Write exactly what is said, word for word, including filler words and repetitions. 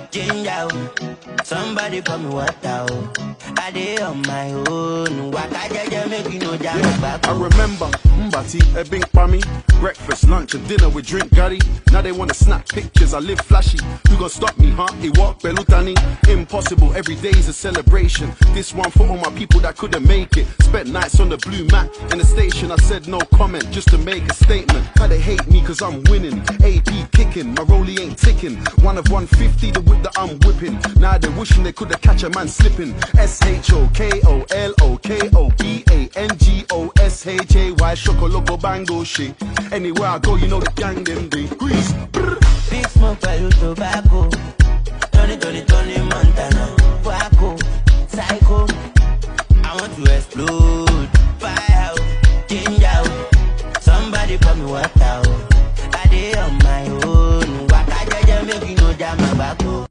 ginger, somebody call me water. I dey on my own. Yeah, I remember Mbati, a big pammy. Breakfast, lunch, and dinner with drink Gary. Now they wanna snap pictures, I live flashy. Who gon' stop me, huh? It walk Belutani. Impossible, every day's a celebration. This one for all my people that couldn't make it. Spent nights on the blue mat in the station. I said no comment, just to make a statement. How they hate me cause I'm winning. A P kicking, my rollie ain't ticking. One of one fifty, the whip that I'm whipping. Now they're wishing they could've catch a man slipping. S H O K O L O K O B A N G O S H A Y Shokoloco Bango shit. Anywhere I go, you know the gang them they grease. Big smoke by tobacco.